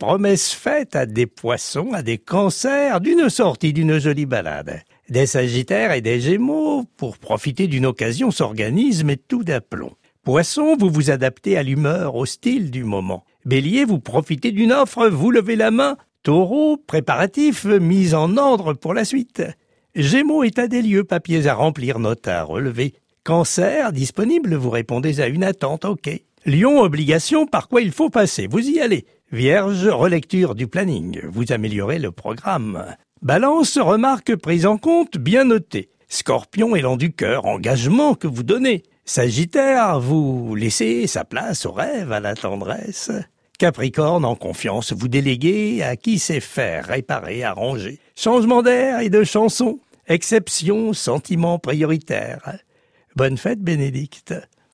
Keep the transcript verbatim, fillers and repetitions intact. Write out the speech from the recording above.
promesses faites à des poissons, à des cancers, d'une sortie, d'une jolie balade. Des sagittaires et des gémeaux, pour profiter d'une occasion, s'organisent, mais tout d'aplomb. Poissons, vous vous adaptez à l'humeur, au style du moment. Bélier, vous profitez d'une offre, vous levez la main. Taureau, préparatifs, mise en ordre pour la suite. Gémeaux, état des lieux, papiers à remplir, notes à relever. Cancer, disponible, vous répondez à une attente, ok. Lion, obligation, par quoi il faut passer, vous y allez. Vierge, relecture du planning, vous améliorez le programme. Balance, remarque prise en compte, bien notée. Scorpion, élan du cœur, engagement que vous donnez. Sagittaire, vous laissez sa place au rêve, à la tendresse. Capricorne, en confiance, vous déléguez à qui sait faire, réparer, arranger. Changement d'air et de chanson. Exception, sentiment prioritaire. Bonne fête, Bénédicte.